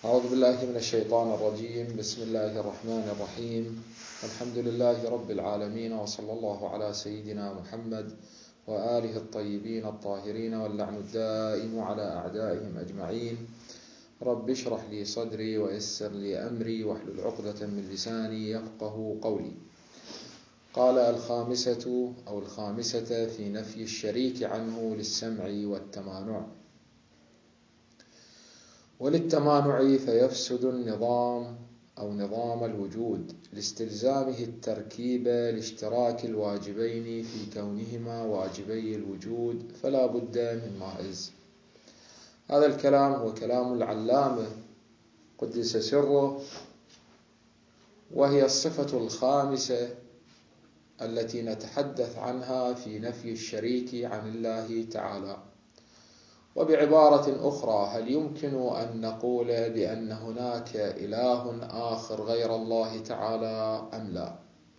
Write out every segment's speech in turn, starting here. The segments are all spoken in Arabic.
أعوذ بالله من الشيطان الرجيم. بسم الله الرحمن الرحيم. الحمد لله رب العالمين، وصلى الله على سيدنا محمد وآله الطيبين الطاهرين، واللعن الدائم على أعدائهم أجمعين. رب اشرح لي صدري ويسر لي أمري واحلل عقدة من لساني يفقه قولي. قال الخامسة في نفي الشريك عنه للسمع والتمانع. وللتمانع فيفسد النظام أو نظام الوجود لاستلزامه التركيب لاشتراك الواجبين في كونهما واجبي الوجود، فلا بد من مائز. هذا الكلام هو كلام العلامة قدس سره، وهي الصفة الخامسة التي نتحدث عنها في نفي الشريك عن الله تعالى. وبعبارة أخرى، هل يمكن أن نقول بأن هناك إله آخر غير الله تعالى أم لا؟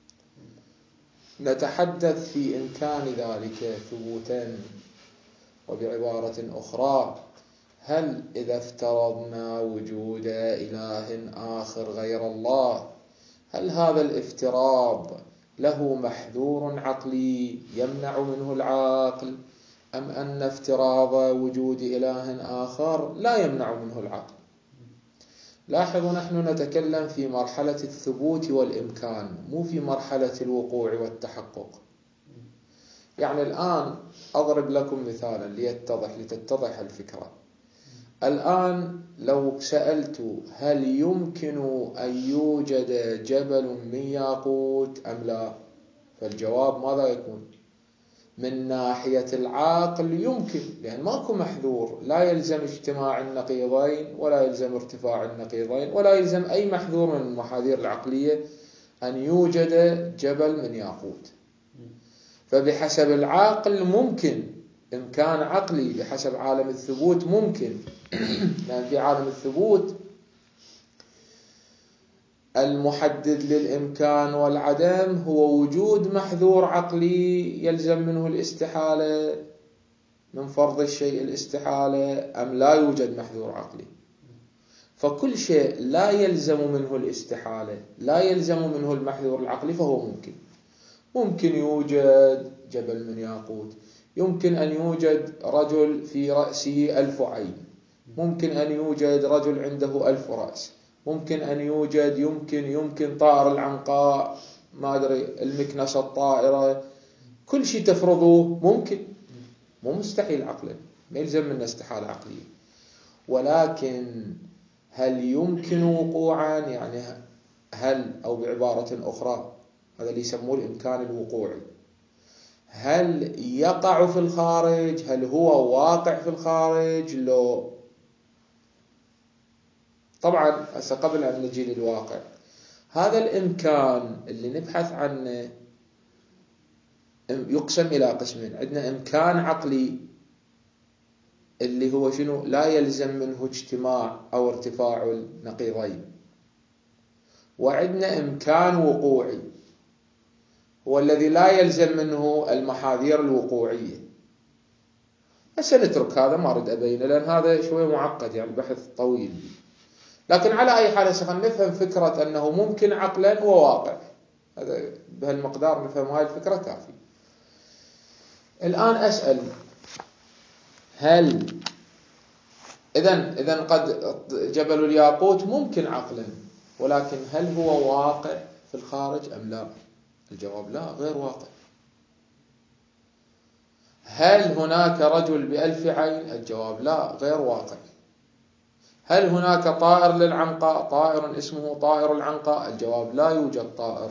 نتحدث في إمكان ذلك ثبوتا. وبعبارة أخرى، هل إذا افترضنا وجود إله آخر غير الله، هل هذا الافتراض له محذور عقلي يمنع منه العقل، أم أن افتراض وجود إله آخر لا يمنع منه العقل؟ لاحظوا، نحن نتكلم في مرحلة الثبوت والإمكان، مو في مرحلة الوقوع والتحقق. يعني الآن أضرب لكم مثالا لتتضح الفكرة. الآن لو سألت هل يمكن أن يوجد جبل من ياقوت أم لا، فالجواب ماذا يكون؟ من ناحية العقل يمكن، لأن ماكو محذور، لا يلزم اجتماع النقيضين ولا يلزم ارتفاع النقيضين ولا يلزم أي محذور من المحاذير العقلية أن يوجد جبل من ياقوت. فبحسب العقل ممكن، إمكان عقلي بحسب عالم الثبوت ممكن. لأن في عالم الثبوت المحدد للإمكان والعدم هو وجود محذور عقلي يلزم منه الاستحالة، من فرض الشيء الاستحالة، أم لا يوجد محذور عقلي. فكل شيء لا يلزم منه الاستحالة، لا يلزم منه المحذور العقلي، فهو ممكن يوجد جبل من ياقوت، يمكن أن يوجد رجل في رأسه 1000 عين، ممكن أن يوجد رجل عنده 1000 رأس، ممكن أن يوجد يمكن طائر العنقاء، ما أدري، المكنسة الطائرة، كل شيء تفرضوه ممكن، مو مستحيل عقلا، ما يلزم من استحالة عقلية. ولكن هل يمكن وقوعا؟ يعني هل، أو بعبارة أخرى، هذا اللي يسموه الإمكان الوقوعي، هل يقع في الخارج؟ هل هو واقع في الخارج؟ لو طبعا قبل أن نجي للواقع، هذا الإمكان اللي نبحث عنه يقسم إلى قسمين. عندنا إمكان عقلي اللي هو شنو؟ لا يلزم منه اجتماع أو ارتفاع النقيضين. وعندنا إمكان وقوعي هو الذي لا يلزم منه المحاذير الوقوعية. بس نترك هذا، ما أريد أبينه لأن هذا شوي معقد، يعني بحث طويل. لكن على أي حال خلينا نفهم فكرة أنه ممكن عقلا وواقع، هذا بهالمقدار نفهم هاي الفكرة كافي. الآن أسأل، هل إذن قد جبل الياقوت ممكن عقلا، ولكن هل هو واقع في الخارج أم لا؟ الجواب لا، غير واقع. هل هناك رجل ب1000 عين؟ الجواب لا، غير واقع. هل هناك طائر للعنقاء، طائر اسمه طائر العنقاء؟ الجواب لا يوجد طائر.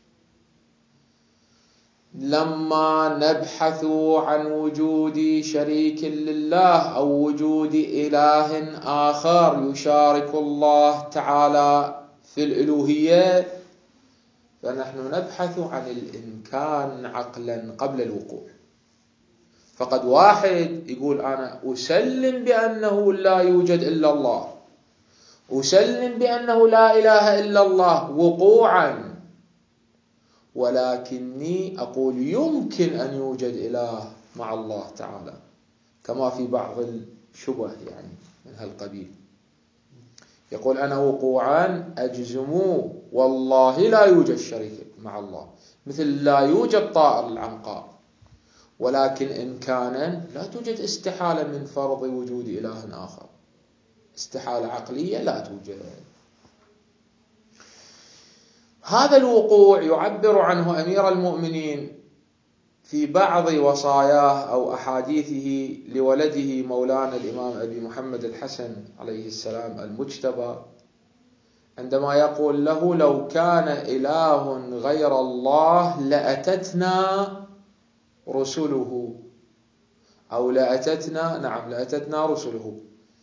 لما نبحث عن وجود شريك لله أو وجود إله آخر يشارك الله تعالى في الإلوهية، فنحن نبحث عن الإمكان عقلا قبل الوقوع. فقد واحد يقول أنا أسلم بأنه لا يوجد إلا الله، أسلم بأنه لا إله إلا الله وقوعا، ولكني أقول يمكن أن يوجد إله مع الله تعالى، كما في بعض الشبه يعني من هالقبيل. يقول أنا وقوعا أجزم والله لا يوجد شريك مع الله، مثل لا يوجد طائر العنقاء، ولكن إمكانا لا توجد استحالة من فرض وجود إله آخر، استحالة عقلية لا توجد. هذا الوقوع يعبر عنه أمير المؤمنين في بعض وصاياه أو أحاديثه لولده مولانا الإمام أبي محمد الحسن عليه السلام المجتبى، عندما يقول له لو كان إله غير الله لأتتنا رسله، أو لأتتنا رسله.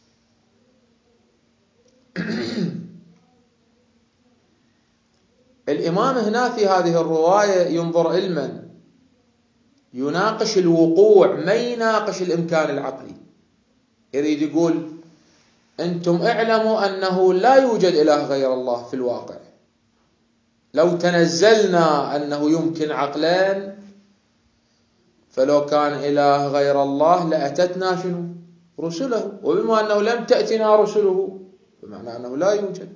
الإمام هنا في هذه الرواية ينظر علما، يناقش الوقوع، ما يناقش الإمكان العقلي. يريد يقول أنتم اعلموا أنه لا يوجد إله غير الله في الواقع، لو تنزلنا أنه يمكن عقلان، فلو كان إله غير الله لأتتنا شنو؟ رسله، وبما أنه لم تأتنا رسله بمعنى أنه لا يوجد.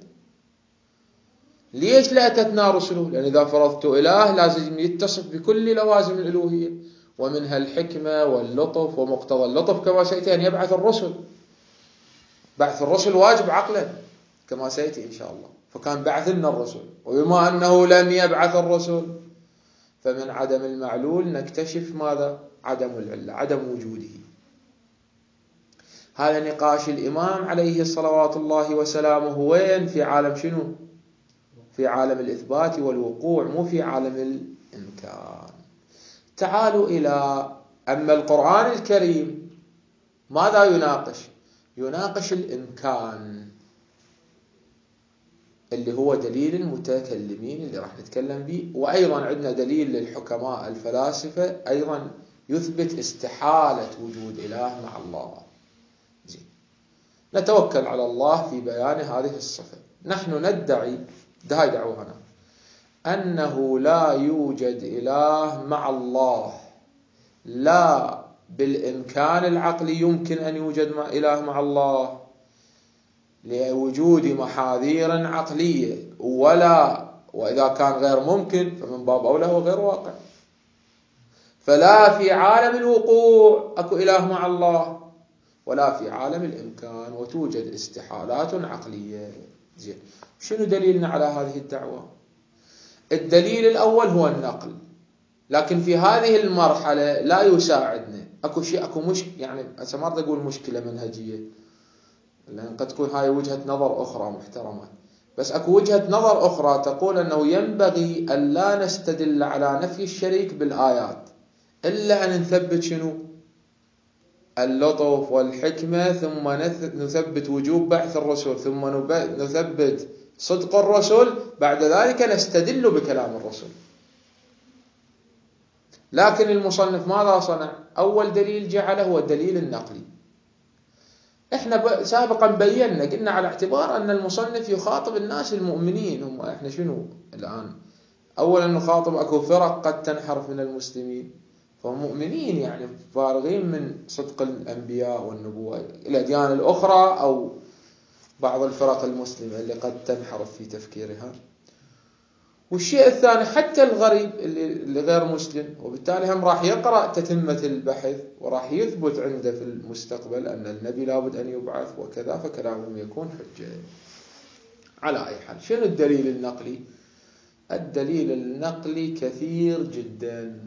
ليش لأتتنا رسله؟ لأن إذا فرضت إله لازم يتصف بكل لوازم الألوهية، ومنها الحكمة واللطف ومقتضى اللطف كما سيأتي أن يبعث الرسل. بعث الرسل واجب عقلا كما سيأتي إن شاء الله، فكان بعث لنا الرسل، وبما أنه لم يبعث الرسل فمن عدم المعلول نكتشف ماذا؟ عدم العلة، عدم وجوده. هذا نقاش الإمام عليه الصلوات الله وسلامه وين؟ في عالم شنو؟ في عالم الإثبات والوقوع، مو في عالم الإمكان. تعالوا إلى أما القرآن الكريم ماذا يناقش؟ يناقش الإمكان اللي هو دليل المتكلمين اللي راح نتكلم به، وأيضا عندنا دليل للحكماء الفلاسفة أيضا يثبت استحالة وجود إله مع الله. زين، نتوكل على الله في بيان هذه الصفة. نحن ندعي، هاي دعوتنا، أنه لا يوجد إله مع الله، لا بالإمكان العقلي يمكن أن يوجد إله مع الله لوجود محاذير عقلية، وإذا كان غير ممكن فمن باب أولى هو غير واقع. فلا في عالم الوقوع أكو إله مع الله، ولا في عالم الإمكان، وتوجد استحالات عقلية. زين، شنو دليلنا على هذه الدعوة؟ الدليل الأول هو النقل، لكن في هذه المرحلة لا يساعدنا. أكو شيء، أكو يعني ما أريد أقول مشكلة منهجية، لأن قد تكون هاي وجهة نظر أخرى محترمة، بس أكو وجهة نظر أخرى تقول أنه ينبغي أن لا نستدل على نفي الشريك بالآيات، إلا أن نثبت شنو؟ اللطف والحكمة، ثم نثبت وجوب بعث الرسل، ثم نثبت صدق الرسل، بعد ذلك نستدل بكلام الرسل. لكن المصنف ماذا صنع؟ أول دليل جعله هو الدليل النقلي. احنا سابقا بينا، قلنا على اعتبار أن المصنف يخاطب الناس المؤمنين، هم احنا شنو الآن؟ أولا نخاطب أكو فرق قد تنحرف من المسلمين، فهم مؤمنين يعني فارغين من صدق الأنبياء والنبوة. الأديان الأخرى أو بعض الفرق المسلمة اللي قد تنحرف في تفكيرها. والشيء الثاني حتى الغريب اللي غير مسلم، وبالتالي هم راح يقرأ تتمة البحث وراح يثبت عنده في المستقبل أن النبي لابد أن يبعث وكذا، فكلامهم يكون حجة. على أي حال، شنو الدليل النقلي؟ الدليل النقلي كثير جدا.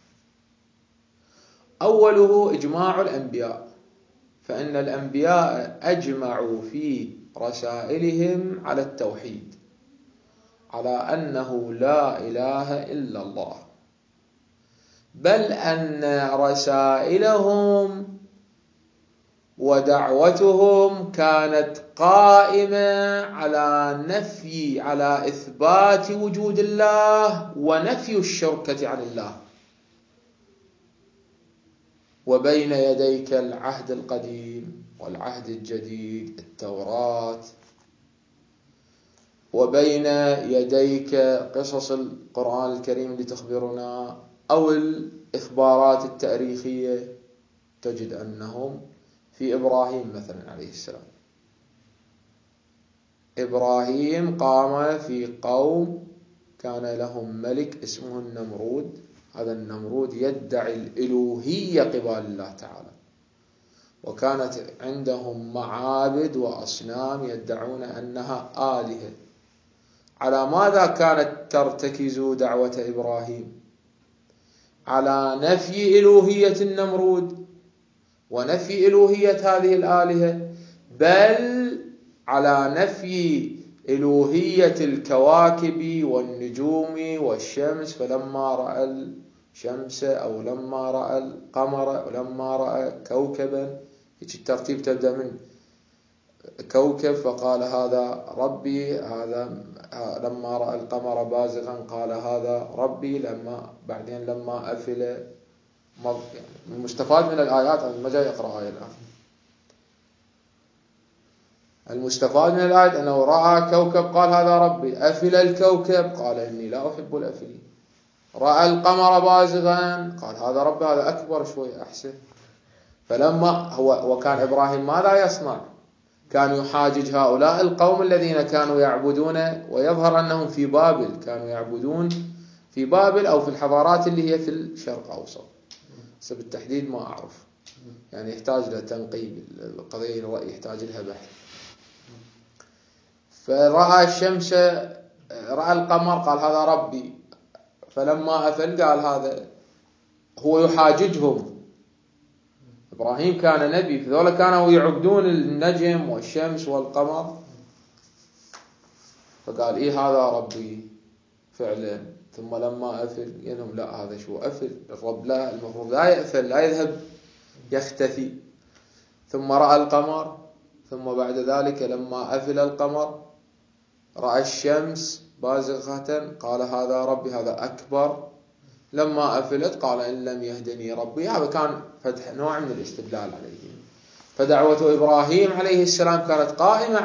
أوله إجماع الأنبياء، فإن الأنبياء أجمعوا في رسائلهم على التوحيد، على أنه لا إله إلا الله، بل أن رسائلهم ودعوتهم كانت قائمة على إثبات وجود الله ونفي الشركة عن الله. وبين يديك العهد القديم والعهد الجديد، التوراة، وبين يديك قصص القرآن الكريم اللي تخبرنا أو الإخبارات التاريخية، تجد أنهم في إبراهيم مثلا عليه السلام إبراهيم قام في قوم كان لهم ملك اسمه النمرود. هذا النمرود يدعي الإلوهية قبال الله تعالى، وكانت عندهم معابد وأصنام يدعون أنها آلهة. على ماذا كانت ترتكز دعوة إبراهيم؟ على نفي إلوهية النمرود ونفي إلوهية هذه الآلهة، بل على نفي إلوهية الكواكب والنجوم والشمس. فلما رأى الشمس أو لما رأى القمر أو لما رأى كوكبا، الترتيب تبدأ من كوكب فقال هذا ربي، هذا لما رأى القمر بازغا قال هذا ربي، بعدين لما أفل. المستفاد من الآيات، ما جاي أقرأ آية الآن. المستفاد من الآية أنه رأى كوكب قال هذا ربي، أفل الكوكب قال إني لا أحب الأفلين، رأى القمر بازغا قال هذا ربي، هذا أكبر شوي أحسن. فلما وكان إبراهيم ماذا يصنع؟ كان يحاجج هؤلاء القوم الذين كانوا يعبدون، ويظهر أنهم في بابل كانوا يعبدون في بابل أو في الحضارات اللي هي في الشرق أوسط، بس بالتحديد ما أعرف، يعني يحتاج لتنقيب القضية، الرأي يحتاج لها بحث. فرأى الشمس، رأى القمر قال هذا ربي، فلما أفل قال هذا. هو يحاججهم. إبراهيم كان نبي، فذولا كانوا يعبدون النجم والشمس والقمر، فقال إيه هذا ربي فعلا. ثم لما أفل ينهم لا، هذا شو أفل؟ الرب لا، المفروض لا يأفل، لا يذهب يختفي. ثم رأى القمر، ثم بعد ذلك لما أفل القمر رأى الشمس بازغة قال هذا ربي، هذا أكبر. لما أفلت قال إن لم يهدني ربي. هذا كان فتح نوع من الاستدلال عليه. فدعوة إبراهيم عليه السلام كانت قائمة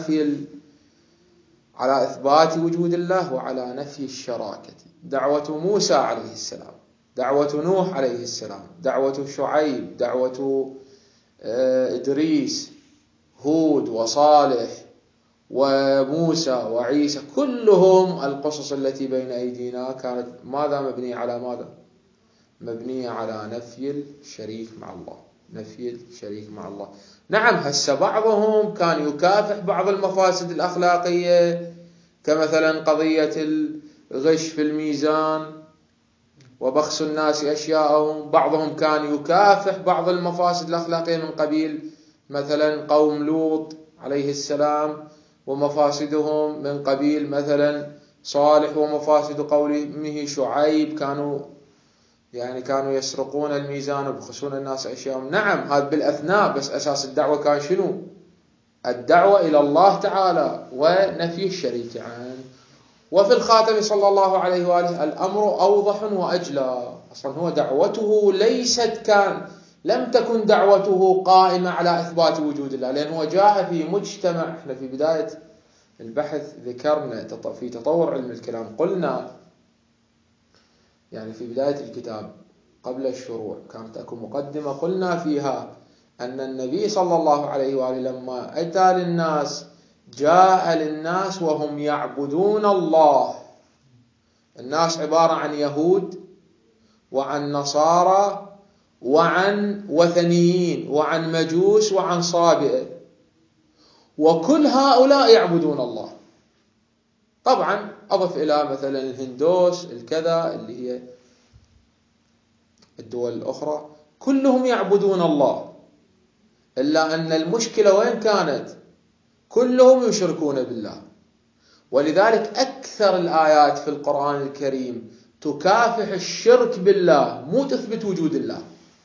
على إثبات وجود الله وعلى نفي الشراكة. دعوة موسى عليه السلام، دعوة نوح عليه السلام، دعوة شعيب، دعوة إدريس، هود وصالح وموسى وعيسى، كلهم القصص التي بين أيدينا كانت ماذا مبنية على ماذا؟ مبنية على نفي الشريك مع الله، نفي الشريك مع الله. نعم، هسه بعضهم كان يكافح بعض المفاسد الأخلاقية، كمثلا قضية الغش في الميزان وبخس الناس أشياءهم. بعضهم كان يكافح بعض المفاسد الأخلاقية من قبيل مثلا قوم لوط عليه السلام ومفاسدهم، من قبيل مثلا صالح ومفاسد قومه شعيب، كانوا يسرقون الميزان ويبخسون الناس أشياءهم. نعم، هذا بالأثناء، بس أساس الدعوة كان شنو؟ الدعوة إلى الله تعالى ونفي الشريك عنه. وفي الخاتم صلى الله عليه وآله الأمر أوضح وأجلى. أصلا هو دعوته لم تكن دعوته قائمة على إثبات وجود الله، لأن هو جاء في مجتمع. احنا في بداية البحث ذكرنا في تطور علم الكلام، قلنا يعني في بداية الكتاب قبل الشروع كانت أكو مقدمة قلنا فيها أن النبي صلى الله عليه وآله لما أتى للناس جاء للناس وهم يعبدون الله. الناس عبارة عن يهود وعن نصارى وعن وثنيين وعن مجوس وعن صابئة، وكل هؤلاء يعبدون الله. طبعا أضف إلى مثلا الهندوس الكذا اللي هي الدول الأخرى، كلهم يعبدون الله، إلا أن المشكلة وين كانت؟ كلهم يشركون بالله. ولذلك أكثر الآيات في القرآن الكريم تكافح الشرك بالله، مو تثبت وجود الله،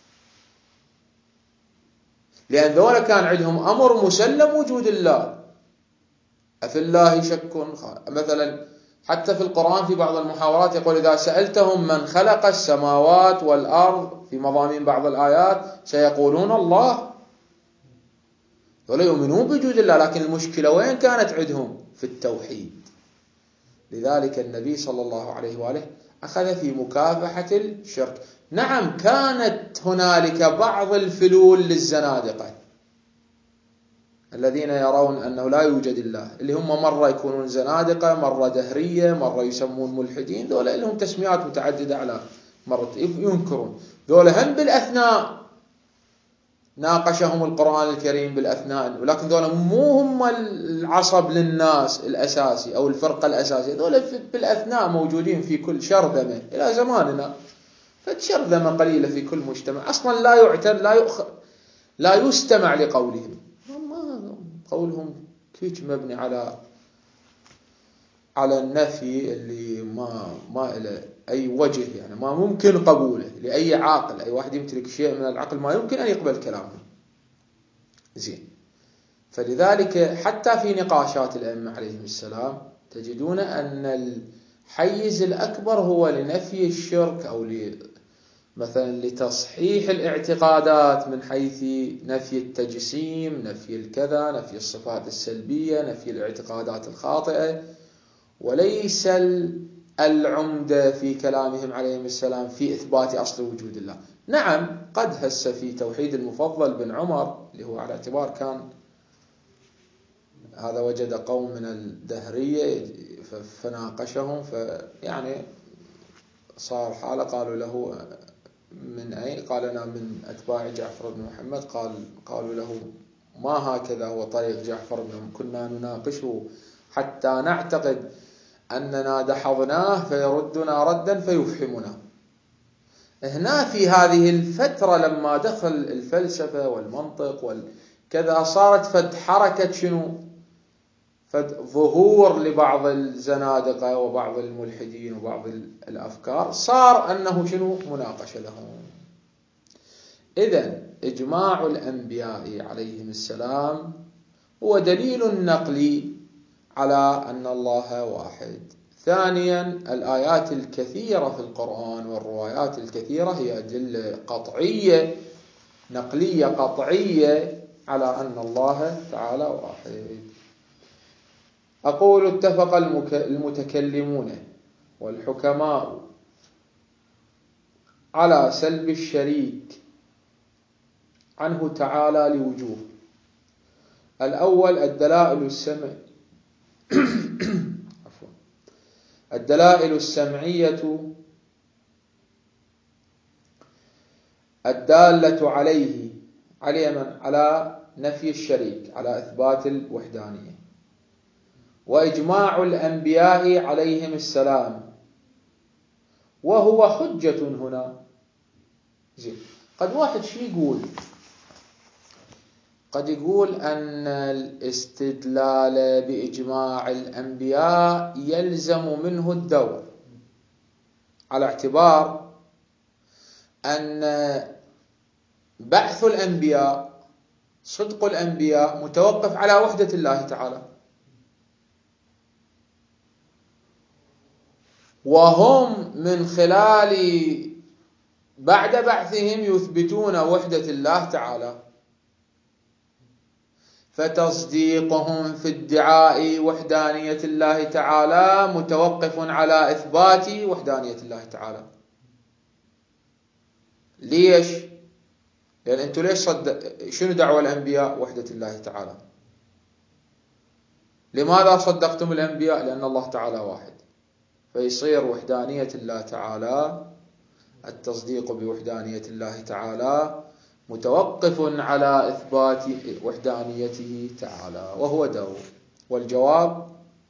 لأن ذولا كان عندهم أمر مسلم وجود الله. أفي الله شك؟ مثلا حتى في القرآن في بعض المحاورات يقول إذا سألتهم من خلق السماوات والأرض في مضامين بعض الآيات سيقولون الله. ذولا يؤمنون بوجود الله، لكن المشكلة وين كانت عندهم؟ في التوحيد. لذلك النبي صلى الله عليه وآله أخذ في مكافحة الشرك. نعم، كانت هنالك بعض الفلول للزنادقة، الذين يرون أنه لا يوجد الله، اللي هم مرة يكونون زنادقة، مرة دهرية، مرة يسمون ملحدين، ذولا لهم تسميات متعددة على مرة ينكرون. ذولا هم بالأثناء ناقشهم القرآن الكريم بالأثناء، ولكن ذولا مو هم العصب للناس الأساسي أو الفرقة الأساسية، ذولا بالأثناء موجودين في كل شرذمة إلى زماننا، فشرذمة قليلة في كل مجتمع، أصلا لا يعتر لا يستمع لقولهم، قولهم كيف مبني على النفي اللي ما له أي وجه، يعني ما ممكن قبوله لأي عاقل. أي واحد يمتلك شيء من العقل ما يمكن أن يقبل كلامه. زين، فلذلك حتى في نقاشات الأئمة عليهم السلام تجدون أن الحيز الأكبر هو لنفي الشرك، أو مثلا لتصحيح الاعتقادات من حيث نفي التجسيم، نفي الكذا، نفي الصفات السلبية، نفي الاعتقادات الخاطئة، وليس العمدة في كلامهم عليهم السلام في إثبات أصل وجود الله. نعم، قد هس في توحيد المفضل بن عمر، اللي هو على اعتبار كان هذا وجد قوم من الدهرية فناقشهم، فيعني صار حالة، قالوا له من أين؟ قال أنا من أتباع جعفر بن محمد. قالوا له ما هكذا هو طريق جعفر بن، كنا نناقشه حتى نعتقد أننا دحضناه فيردنا ردا فيفهمنا. هنا في هذه الفترة لما دخل الفلسفة والمنطق والكذا، صارت فد حركة شنو؟ فد ظهور لبعض الزنادقة وبعض الملحدين وبعض الأفكار، صار أنه شنو؟ مناقشة لهم. إذن إجماع الأنبياء عليهم السلام هو دليل نقلي على أن الله واحد. ثانيا، الآيات الكثيرة في القرآن والروايات الكثيرة هي أدلة قطعية نقلية قطعية على أن الله تعالى واحد. أقول اتفق المتكلمون والحكماء على سلب الشريك عنه تعالى لوجوه. الأول الدلائل السمعية الدالة على نفي الشريك، على إثبات الوحدانية. وإجماع الأنبياء عليهم السلام وهو حجة هنا. زين، قد واحد شو يقول؟ قد يقول أن الاستدلال بإجماع الأنبياء يلزم منه الدور، على اعتبار أن بعث الأنبياء، صدق الأنبياء متوقف على وحدة الله تعالى، وهم من خلال بعد بعثهم يثبتون وحدة الله تعالى، فتصديقهم في ادعاء وحدانية الله تعالى متوقف على إثبات وحدانية الله تعالى. ليش؟ لأن أنتم ليش شنو دعوة الأنبياء؟ وحدة الله تعالى. لماذا صدقتم الأنبياء؟ لأن الله تعالى واحد، فيصير وحدانية الله تعالى، التصديق بوحدانية الله تعالى متوقف على إثبات وحدانيته تعالى، وهو دور. والجواب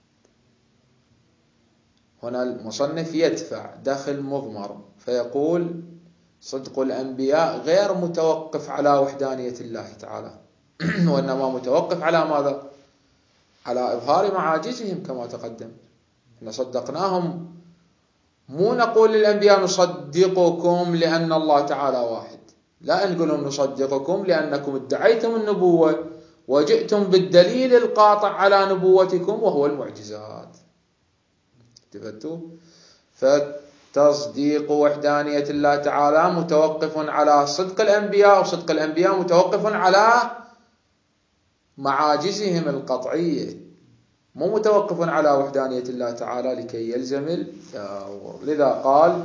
هنا المصنف يدفع دخل مضمر فيقول صدق الأنبياء غير متوقف على وحدانية الله تعالى وإنما متوقف على ماذا؟ على إظهار معاجزهم كما تقدم. إن صدقناهم، مو نقول للأنبياء نصدقكم لأن الله تعالى واحد، لا نقول لهم نصدقكم لأنكم ادعيتم النبوة وجئتم بالدليل القاطع على نبوتكم وهو المعجزات. تفتوا؟ فتصديق وحدانية الله تعالى متوقف على صدق الأنبياء، وصدق الأنبياء متوقف على معاجزهم القطعية، مو متوقف على وحدانية الله تعالى لكي يلزم الدور. لذا قال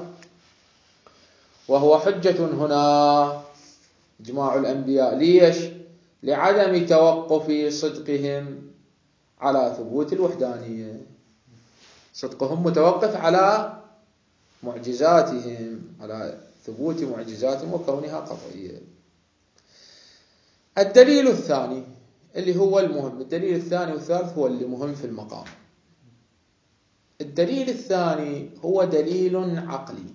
وهو حجة هنا إجماع الأنبياء. ليش؟ لعدم توقف صدقهم على ثبوت الوحدانية. صدقهم متوقف على معجزاتهم، على ثبوت معجزاتهم وكونها قطعية. الدليل الثاني اللي هو المهم، الدليل الثاني والثالث هو اللي مهم في المقام. الدليل الثاني هو دليل عقلي،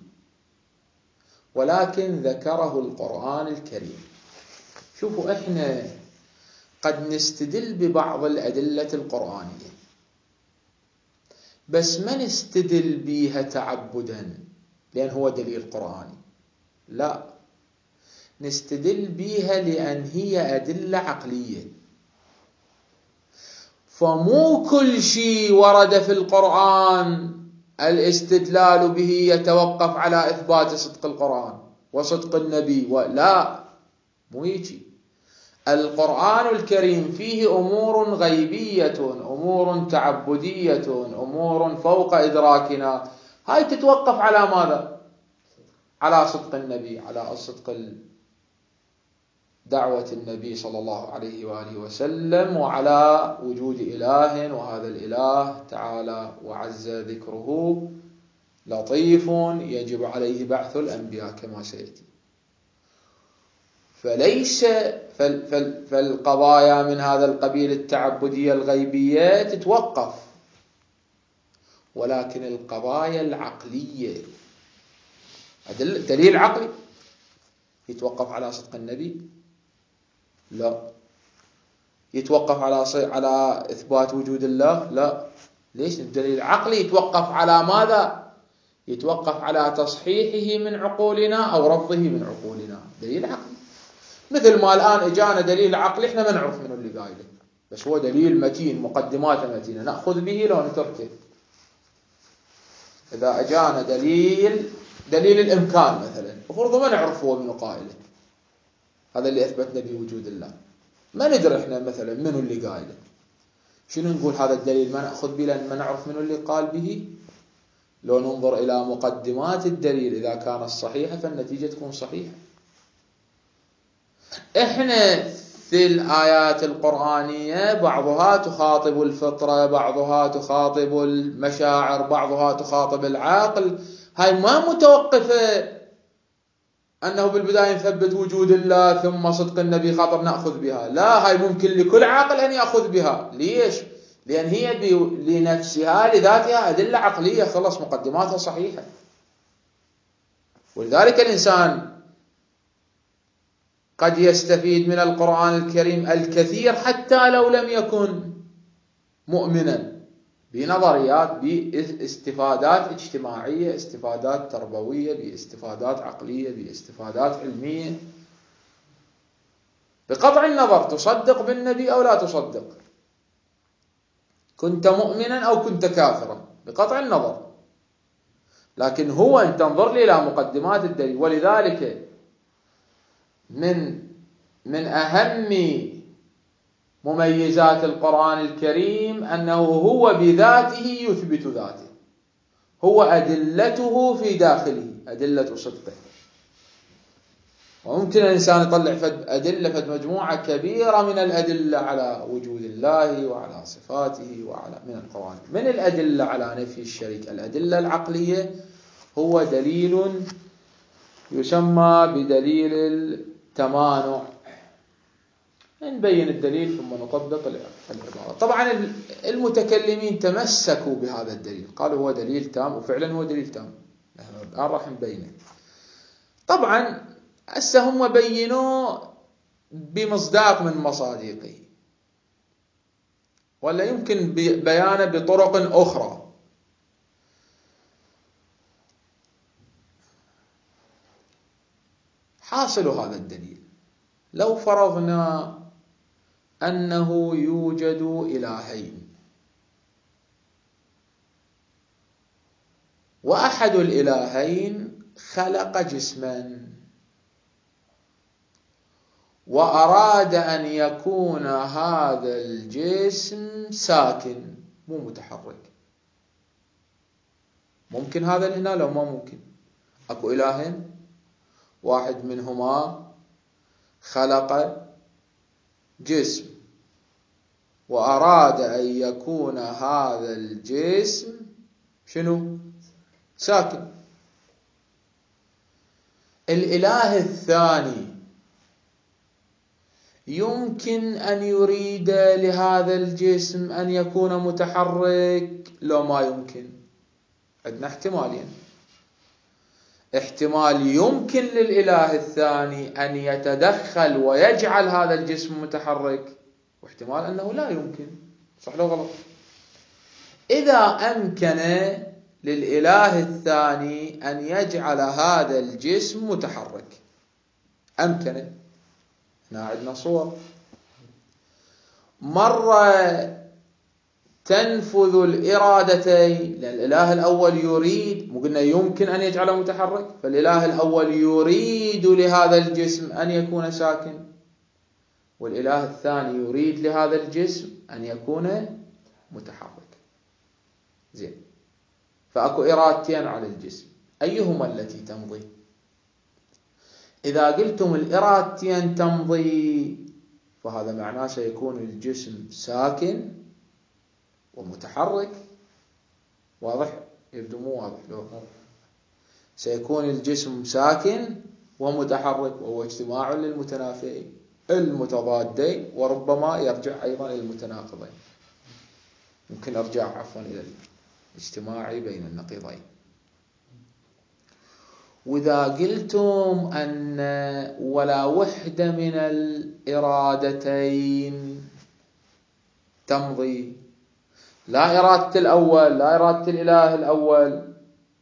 ولكن ذكره القرآن الكريم. شوفوا، احنا قد نستدل ببعض الأدلة القرآنية، بس ما نستدل بها تعبدا لأن هو دليل قرآني، لا، نستدل بها لأن هي أدلة عقلية. فمو كل شيء ورد في القرآن الاستدلال به يتوقف على إثبات صدق القرآن وصدق النبي، لا، مو هيك. القرآن الكريم فيه أمور غيبية، أمور تعبدية، أمور فوق إدراكنا، هاي تتوقف على ماذا؟ على صدق النبي، على صدق دعوة النبي صلى الله عليه وآله وسلم، وعلى وجود إله، وهذا الإله تعالى وعز ذكره لطيف يجب عليه بعث الأنبياء كما سيأتي. فالقضايا من هذا القبيل التعبدية الغيبية تتوقف، ولكن القضايا العقلية دليل عقلي يتوقف على صدق النبي؟ لا. يتوقف على إثبات وجود الله؟ لا. ليش؟ الدليل العقلي يتوقف على ماذا؟ يتوقف على تصحيحه من عقولنا أو رفضه من عقولنا، دليل عقلي. مثل ما الآن إجانا دليل عقلي إحنا ما نعرف منه اللي قايله، بس هو دليل متين، مقدماته متينة، نأخذ به لو نتركه. إذا أجانا دليل الإمكان مثلا، أفرض ما نعرف هو منه قائله، هذا اللي أثبتنا بوجود الله، ما ندري إحنا مثلا منه اللي قايله، شنو نقول؟ هذا الدليل ما نأخذ به لأن ما نعرف منه اللي قال به. لو ننظر إلى مقدمات الدليل إذا كانت صحيحة فالنتيجة تكون صحيحة. إحنا في الآيات القرآنية بعضها تخاطب الفطرة، بعضها تخاطب المشاعر، بعضها تخاطب العقل، هاي ما متوقفة أنه بالبداية نثبت وجود الله ثم صدق النبي خاطر نأخذ بها، لا، هاي ممكن لكل عاقل أن يأخذ بها. ليش؟ لأن هي لنفسها لذاتها أدلة عقلية، خلص مقدماتها صحيحة. ولذلك الإنسان قد يستفيد من القرآن الكريم الكثير حتى لو لم يكن مؤمنا، بنظريات، باستفادات اجتماعية، استفادات تربوية، باستفادات عقلية، باستفادات علمية، بقطع النظر تصدق بالنبي أو لا تصدق، كنت مؤمنا أو كنت كافرا، بقطع النظر. لكن هو أن تنظر لي إلى مقدمات الدليل. ولذلك من أهم مميزات القرآن الكريم أنه هو بذاته يثبت ذاته، هو أدلته في داخله أدلة صدقه. وممكن الإنسان يطلع أدلة مجموعة كبيرة من الأدلة على وجود الله وعلى صفاته وعلى من القرآن. من الأدلة على نفي الشريك، الأدلة العقلية، هو دليل يسمى بدليل التمانع. نبين الدليل ثم نطبق العبارة. طبعا المتكلمين تمسكوا بهذا الدليل، قالوا هو دليل تام، وفعلا هو دليل تام. الآن راح نبينه. طبعا هسه هم بينوا بمصداق من مصادقه، ولا يمكن بيانه بطرق أخرى. حاصل هذا الدليل، لو فرضنا أنه يوجد إلهين، وأحد الإلهين خلق جسما وأراد أن يكون هذا الجسم ساكن مو متحرك، ممكن هذا هنا لو ما ممكن؟ أكو إلهين، واحد منهما خلق جسم وأراد أن يكون هذا الجسم شنو؟ ساكن. الإله الثاني يمكن أن يريد لهذا الجسم أن يكون متحرك لو ما يمكن؟ عندنا احتمالين. احتمال يمكن للإله الثاني أن يتدخل ويجعل هذا الجسم متحرك، واحتمال أنه لا يمكن. صح لو غلط؟ إذا أمكن للإله الثاني أن يجعل هذا الجسم متحرك، أمكن. هنا عندنا صور. مرة تنفذ الإرادتين، لأن الإله الأول يريد، مو قلنا يمكن أن يجعله متحرك، فالإله الأول يريد لهذا الجسم أن يكون ساكن، والإله الثاني يريد لهذا الجسم أن يكون متحرك. زين، فأكو إرادتين على الجسم، أيهما التي تمضي؟ إذا قلتم الإرادتين تمضي، فهذا معناه سيكون الجسم ساكن ومتحرك. واضح؟ يبدو مو واضح لو. سيكون الجسم ساكن ومتحرك، وهو اجتماع للمتنافيين المتضادين، وربما يرجع أيضا إلى المتناقضين. ممكن أرجع عفوا إلى الاجتماع بين النقيضين. وإذا قلتم أن ولا وحدة من الإرادتين تمضي، لا إرادة الأول، لا إرادة الإله الأول،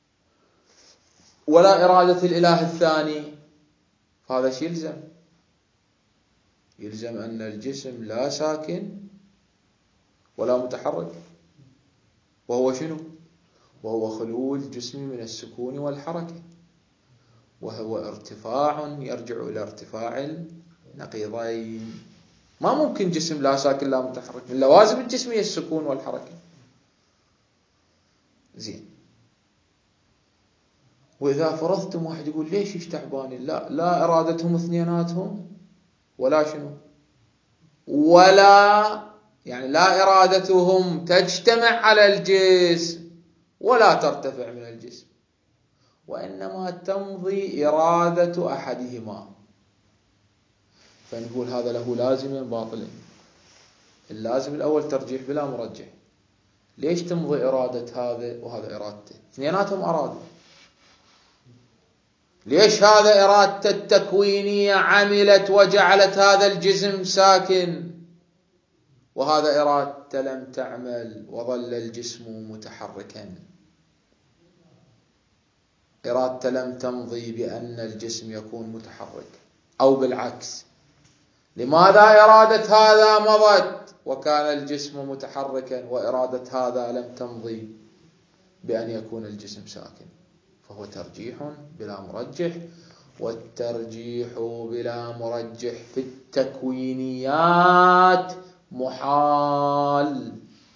ولا إرادة الإله الثاني، فهذا شيء يلزم أن الجسم لا ساكن ولا متحرك، وهو شنو؟ وهو خلو الجسم من السكون والحركة، وهو ارتفاع يرجع إلى ارتفاع النقيضين. ما ممكن جسم لا ساكن لا متحرك، من لوازم الجسم هي السكون والحركة. زين، وإذا فرضتم واحد يقول ليش إيش تعبانين؟ لا إرادتهم اثنيناتهم، ولا شنو؟ ولا يعني لا إرادتهم تجتمع على الجسم ولا ترتفع من الجسم، وإنما تمضي إرادة أحدهما. فنقول هذا له لازمين باطلين. اللازم الأول ترجيح بلا مرجح. ليش تمضي إرادة هذا وهذا إرادته؟ اثنيناتهم أرادوا. ليش هذا إرادة التكوينية عملت وجعلت هذا الجسم ساكن، وهذا إرادة لم تعمل وظل الجسم متحركا؟ إرادة لم تمضي بأن الجسم يكون متحرك، أو بالعكس. لماذا إرادة هذا مضت وكان الجسم متحركا، وإرادة هذا لم تمضي بأن يكون الجسم ساكن؟ فهو ترجيح بلا مرجح، والترجيح بلا مرجح في التكوينيات محال.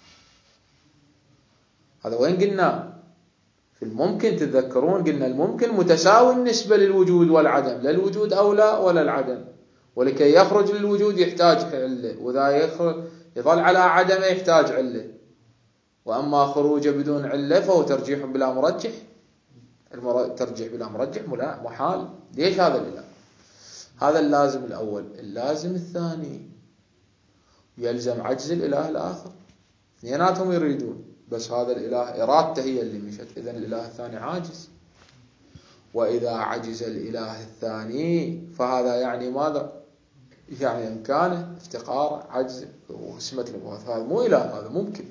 هذا وين قلنا؟ في الممكن. تتذكرون قلنا الممكن متساوي النسبة للوجود والعدم، لا الوجود أولى ولا العدم، ولكي يخرج للوجود يحتاج علة، وإذا يظل على عدمه يحتاج علة. وأما خروجه بدون علة فهو ترجيح بلا مرجح. الترجيح بلا مرجح محال. ليش هذا الإله؟ هذا اللازم الأول. اللازم الثاني يلزم عجز الإله الآخر. اثنيناتهم يريدون، بس هذا الإله إرادته هي اللي مشت، إذن الإله الثاني عاجز. وإذا عجز الإله الثاني فهذا يعني ماذا؟ يعني إمكانه، افتقاره، عجزه، واسمة الإبوات. هذا مو إله، هذا ممكن.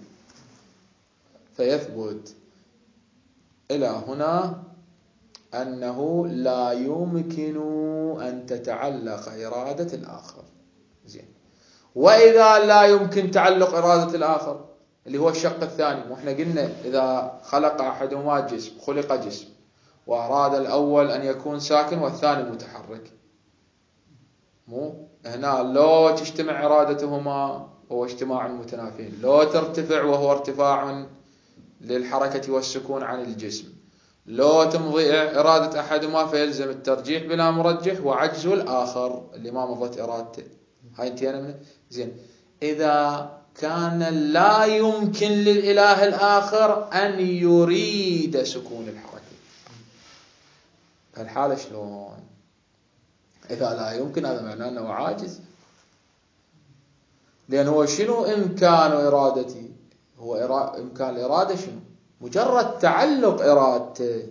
فيثبت إلى هنا أنه لا يمكن أن تتعلق إرادة الآخر. زين، وإذا لا يمكن تعلق إرادة الآخر اللي هو الشق الثاني، وإحنا قلنا إذا خلق أحدهما جسم، خلق جسم وأراد الأول أن يكون ساكن والثاني متحرك، مو هنا لو تجتمع إرادتهما وهو اجتماع متنافين، لو ترتفع وهو ارتفاع للحركة والسكون عن الجسم، لو تمضي إرادة أحدهما فيلزم الترجيح بلا مرجح وعجز الآخر اللي ما مضت إرادته. هاي انتهينا منه. زين، إذا كان لا يمكن للإله الآخر أن يريد سكون الحركة، فالحالة شلون؟ إذا لا يمكن هذا معناه أنه عاجز، لأن هو شنو إمكان إرادتي؟ هو إمكان الإرادة شنو؟ مجرد تعلق إرادته.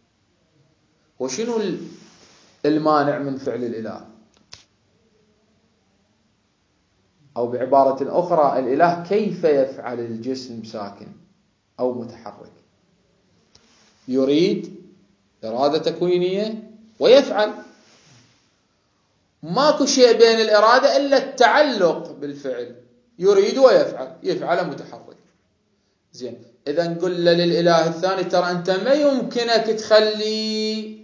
وشنو المانع من فعل الإله؟ أو بعبارة أخرى، الإله كيف يفعل الجسم ساكن أو متحرك؟ يريد إرادة تكوينية ويفعل. ماكو شيء بين الإرادة إلا التعلق بالفعل، يريد ويفعل، يفعل متحرك. زين، إذا نقول للإله الثاني ترى أنت ما يمكنك تخلي،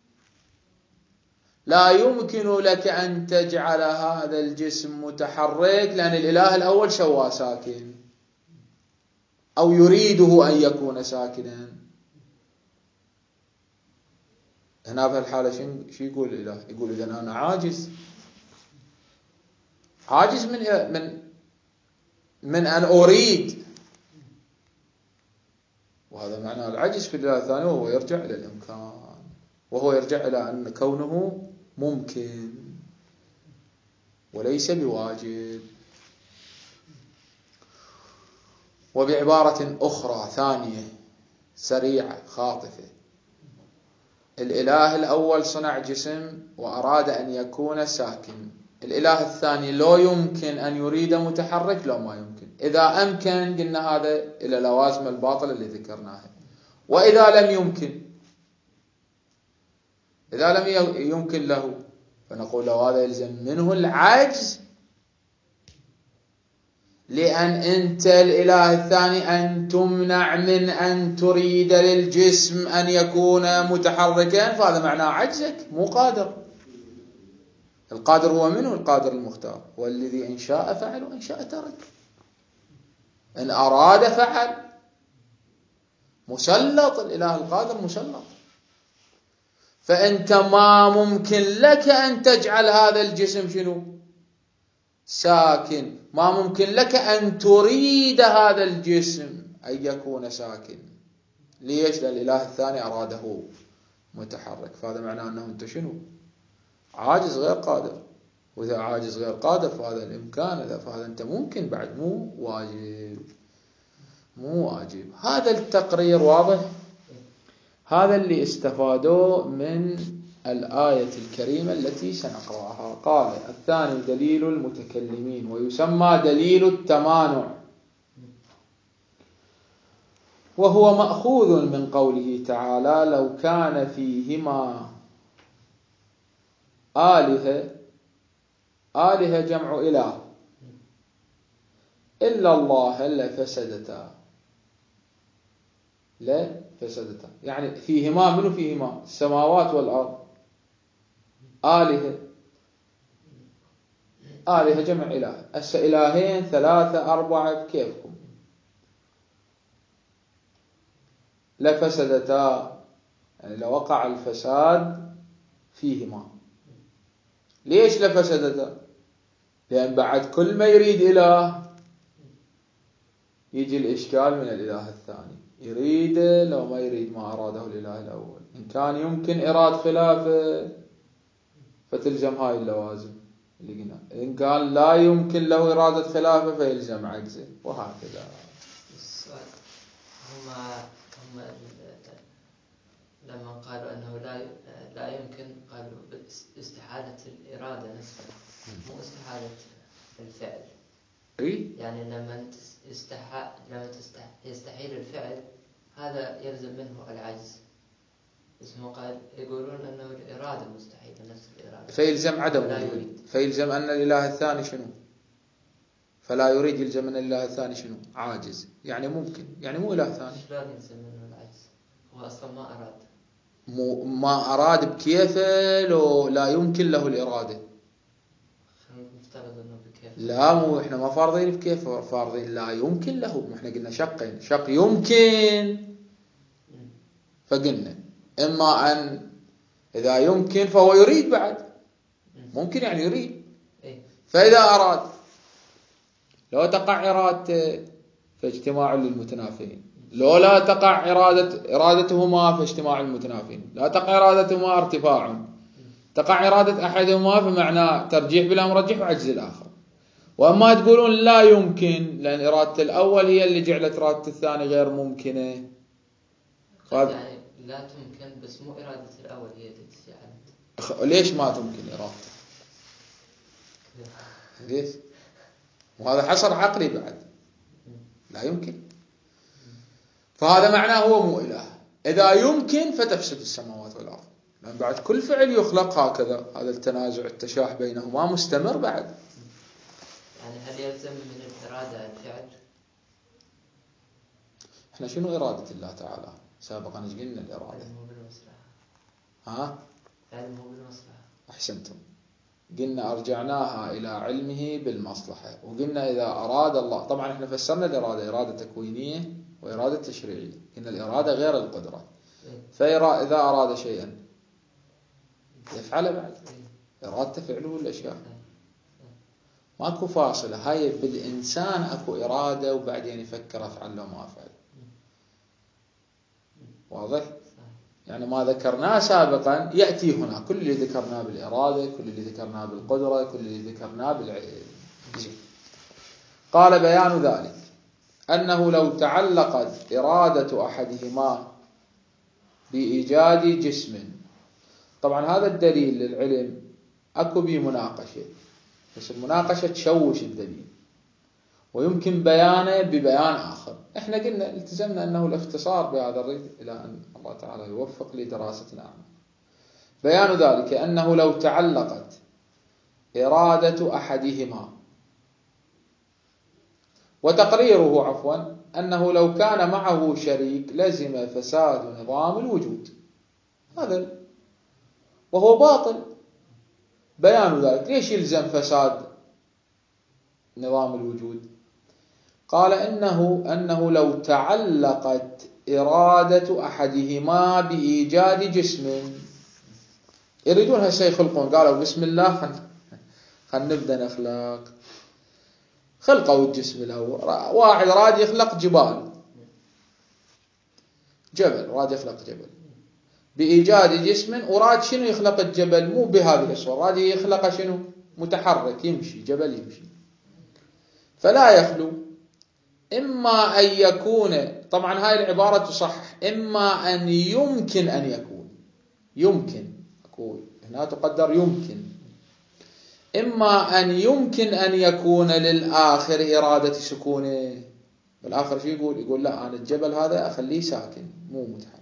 لا يمكن لك أن تجعل هذا الجسم متحرك لأن الإله الأول شواه ساكن أو يريده أن يكون ساكنا. هنا في الحالة شو يقول الإله؟ يقول إذا أنا عاجز من أن أريد، وهذا معنى العجز في الإله الثاني، وهو يرجع إلى الإمكان، وهو يرجع إلى أن كونه ممكن وليس بواجب. وبعبارة أخرى ثانية سريعة خاطفة، الإله الأول صنع جسم وأراد أن يكون ساكن، الإله الثاني لو يمكن أن يريد متحرك لو ما يمكن. إذا أمكن قلنا هذا إلى لوازم الباطل اللي ذكرناها. وإذا لم يمكن، إذا لم يمكن له، فنقول له هذا يلزم منه العجز، لأن أنت الإله الثاني أن تمنع من أن تريد للجسم أن يكون متحركا، فهذا معناه عجزك، مو قادر. القادر هو منه؟ القادر المختار، والذي إن شاء فعل وإن شاء ترك، إن أراد فعل، مسلط. الإله القادر مسلط. فأنت ما ممكن لك أن تجعل هذا الجسم شنو؟ ساكن. ما ممكن لك أن تريد هذا الجسم أن يكون ساكن. ليش؟ لأن الإله الثاني أراده متحرك. فهذا معناه أنه أنت شنو؟ عاجز غير قادر. وإذا عاجز غير قادر فهذا الإمكان، فهذا أنت ممكن بعد، مو واجب. هذا التقرير واضح. هذا اللي استفادوه من الآية الكريمة التي سنقرأها. قال: الثاني دليل المتكلمين، ويسمى دليل التمانع، وهو مأخوذ من قوله تعالى: لو كان فيهما آلهة جمع إله إلا الله لفسدتا. يعني فيهما، منو فيهما؟ السماوات والأرض. آلهة جمع إله، إلهين 3 4 بكيفكم. لفسدتا، يعني لوقع الفساد فيهما. ليش لفسدتا؟ لأن بعد كل ما يريد إله يجي الإشكال من الإله الثاني، يريد لو ما يريد ما أراده الإله الأول. إن كان يمكن إراد خلافه فتلزم هاي اللوازم اللي قلنا، إن كان لا يمكن له إرادة خلافه فيلزم عجزه، وهكذا. السؤال، هم لما قالوا أنه لا يمكن، قالوا استحالة الإرادة نفسها، مو استحالة الفعل. يعني لما يستحيل الفعل هذا يلزم منه العجز. اسمه قال يقولون أنه الإرادة مستحيلة، نفس الإرادة، فيلزم عدم وجود. فيلزم أن الإله الثاني شنو؟ فلا يريد، يلزم أن الإله الثاني شنو؟ عاجز. يعني ممكن، يعني مو إله ثاني. شلون يلزم منه العجز؟ هو أصلا ما أراد. ما أراد بكيفه، لو لا يمكن له الإرادة. نفترض أنه بكيف. لا، مو إحنا ما فارضين بكيفه، فارضين لا يمكن له. إحنا قلنا شقين: شق يمكن، فقلنا إما أن إذا يمكن فهو يريد بعد، ممكن يعني يريد. فإذا أراد لو تقع إرادته فاجتماع للمتنافين، لو لا تقع إرادتهما فاجتماع المتنافين، لا تقع إرادتهما ارتفاع، تقع إرادة أحدهما فمعناه ترجيح بلا مرجح وعجز الآخر. وأما تقولون لا يمكن لأن إرادة الأول هي اللي جعلت إرادة الثاني غير ممكنة، يعني لا تمكن بس مو إرادة الأول هي تجزي عنه. ليش ما تمكن إرادته؟ ليش؟ وهذا حصر عقلي بعد، لا يمكن، فهذا معناه هو مو إله. إذا يمكن فتفسد السماوات والأرض، لأن بعد كل فعل يخلق هكذا، هذا التنازع التشاح بينهما مستمر بعد. يعني هل يلزم من الإرادة الفعل؟ احنا شنو إرادة الله تعالى؟ سابقا ايش قلنا الإرادة؟ علمه بالمصلحة. ها؟ علمه بالمصلحة. أحسنتم. قلنا أرجعناها إلى علمه بالمصلحة، وقلنا إذا أراد الله، طبعا احنا فسرنا الإرادة إرادة تكوينية وإرادة تشريعية، قلنا الإرادة غير القدرة، فإذا أراد شيئا يفعله بعد، إرادته فعله الأشياء، ماكو فاصلة. هاي بالإنسان أكو إرادة وبعدين يفكر أفعل لو ما أفعل، واضح؟ يعني ما ذكرناه سابقا يأتي هنا، كل اللي ذكرناه بالإرادة، كل اللي ذكرناه بالقدرة، كل اللي ذكرناه بالعلم. قال بيان ذلك أنه لو تعلقت إرادة أحدهما بإيجاد جسم، طبعا هذا الدليل للعلم أكو به مناقشة، بس المناقشة تشوش الدليل ويمكن بيانه ببيان آخر. احنا قلنا التزمنا أنه الاختصار بهذا الرد إلى أن الله تعالى يوفق لدراسة أعمق. بيان ذلك أنه لو تعلقت إرادة أحدهما، وتقريره أنه لو كان معه شريك لزم فساد نظام الوجود، هذا وهو باطل. بيان ذلك ليش يلزم فساد نظام الوجود؟ قال أنه لو تعلقت إرادة أحدهما بإيجاد جسم، يريدون هسه يخلقون، قالوا بسم الله خلنا نبدأ نخلق، خلقوا الجسم الأول، واحد راد يخلق جبال، جبل، راد يخلق جبل بإيجاد جسم، وراد شنو يخلق الجبل مو بهذه الصورة، راد يخلق شنو متحرك يمشي، جبل يمشي. فلا يخلو إما أن يكون، طبعا هاي العبارة تصحح، إما أن يمكن أن يكون، يمكن أقول هنا تقدر يمكن، إما أن يمكن أن يكون للآخر إرادة سكونه. والآخر شو يقول لا أنا الجبل هذا أخليه ساكن مو متحرك،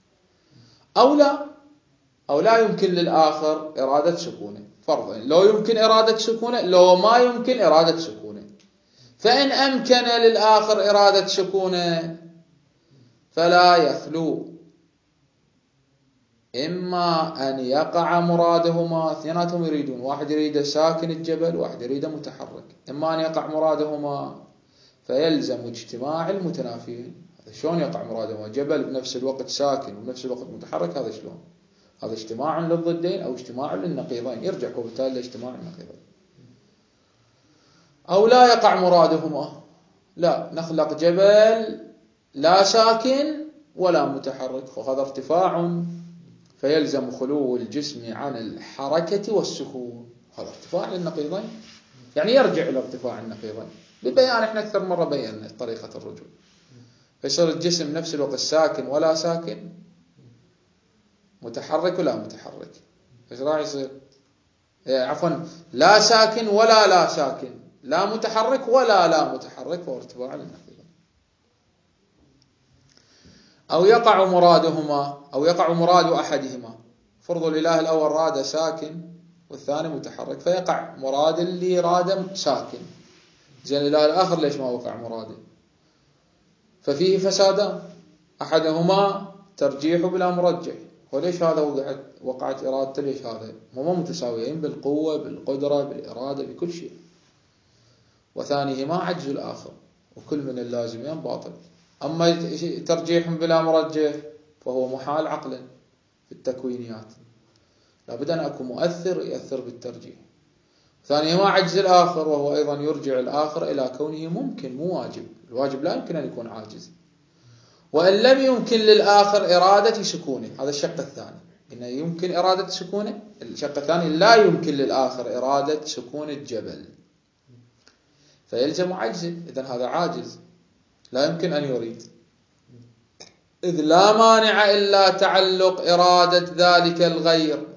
أو لا يمكن للآخر إرادة سكونه، فرضا لو يمكن إرادة سكونه، لو ما يمكن إرادة سكونه. فإن أمكن للآخر إرادة سكونه فلا يخلو إما أن يقع مرادهما، اثنيناتهم يريدون، واحد يريد ساكن الجبل واحد يريد متحرك، إما أن يقع مرادهما فيلزم اجتماع المتنافين. شلون يقع مرادهما؟ جبل بنفس الوقت ساكن وبنفس الوقت متحرك، هذا شلون؟ هذا اجتماع للضدين أو اجتماع للنقيضين، يرجع وبالتالي لاجتماع النقيضين. أو لا يقع مرادهما، لا نخلق جبل لا ساكن ولا متحرك، فهذا ارتفاع فيلزم خلو الجسم عن الحركة والسكون، هذا ارتفاع للنقيضين، يعني يرجع إلى ارتفاع النقيضين ببيان احنا أكثر مرة بينا طريقة الرجوع. فيصير الجسم نفس الوقت ساكن ولا ساكن، متحرك ولا متحرك، ايش راح يصير؟ عفوا لا ساكن ولا لا ساكن، لا متحرك ولا لا متحرك، فهو ارتفاع للنقيضين. أو يقع مرادهما، أو يقع مراد أحدهما، فرض الإله الأول راد ساكن والثاني متحرك، فيقع مراد اللي راد ساكن، زين الإله الآخر ليش ما وقع مراده؟ ففيه فسادان، أحدهما ترجيح بلا مرجح، وليش هذا وقعت إرادته، ليش هذا؟ هما متساويين بالقوة بالقدرة بالإرادة بكل شيء. وثانيهما عجز الآخر، وكل من اللازمين باطل. أما ترجيح بلا مرجح فهو محال عقلا في التكوينيات، لابد أن أكون مؤثر يأثر بالترجيح. ثانيا ما عجز الآخر، وهو أيضا يرجع الآخر إلى كونه ممكن مو واجب. الواجب لا يمكن أن يكون عاجز. وإن لم يمكن للآخر إرادة سكونه، هذا الشق الثاني، إنه يمكن إرادة سكونه. الشق الثاني لا يمكن للآخر إرادة سكون الجبل، فيلزم عجزه. إذن هذا عاجز لا يمكن أن يريد، إذ لا مانع إلا تعلق إرادة ذلك الغير.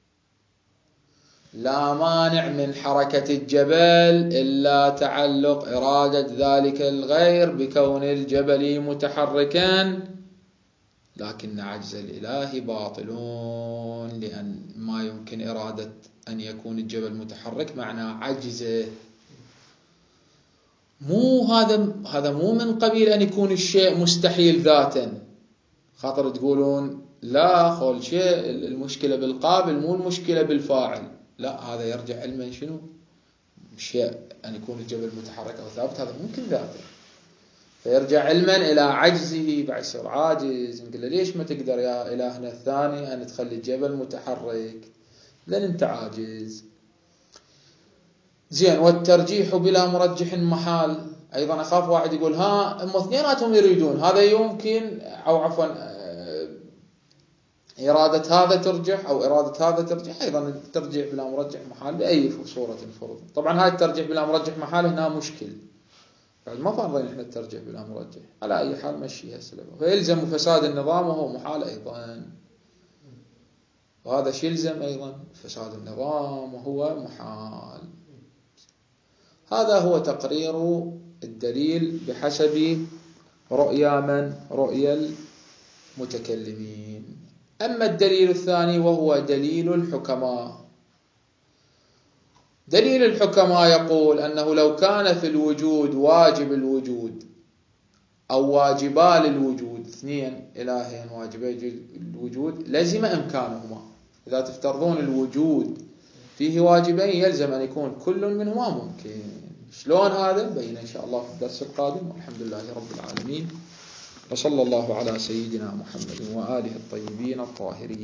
لا مانع من حركة الجبل إلا تعلق إرادة ذلك الغير بكون الجبل متحركا، لكن عجز الإله باطل، لأن ما يمكن إرادة أن يكون الجبل متحرك معنى عجزه. هذا مو من قبيل أن يكون الشيء مستحيل ذاتا. خاطر تقولون لا خول شيء المشكلة بالقابل مو المشكلة بالفاعل، لا، هذا يرجع علما شنو؟ شيء أن يكون الجبل متحرك أو ثابت هذا ممكن ذاته، فيرجع علما إلى عجزه، بعد يصير عاجز. نقول له ليش ما تقدر يا إلهنا الثاني أن تخلي الجبل متحرك؟ لأن أنت عاجز. زين، والترجيح بلا مرجح محال. أيضا أخاف واحد يقول ها هم اثنيناتهم يريدون، هذا يمكن أو عفوا إرادة هذا ترجح أو إرادة هذا ترجح. أيضا الترجيح بلا مرجح محال بأي صورة فرض. طبعا هاي الترجيح بلا مرجح محال هنا مشكل، بعد ما فرضين إحنا الترجيح بلا مرجح. على أي حال مشيها سلبا، فيلزم فساد النظام وهو محال أيضا، وهذا شيء يلزم أيضا فساد النظام وهو محال. هذا هو تقرير الدليل بحسب رؤيا من؟ رؤيا المتكلمين. أما الدليل الثاني وهو دليل الحكماء. دليل الحكماء يقول أنه لو كان في الوجود واجب الوجود أو واجبا للوجود، اثنين إلهين واجبي الوجود، لزم إمكانهما. إذا تفترضون الوجود فيه واجبين يلزم أن يكون كل منهما ممكن. شلون هذا؟ بين إن شاء الله في الدرس القادم، والحمد لله رب العالمين، وصلى الله على سيدنا محمد وآله الطيبين الطاهرين.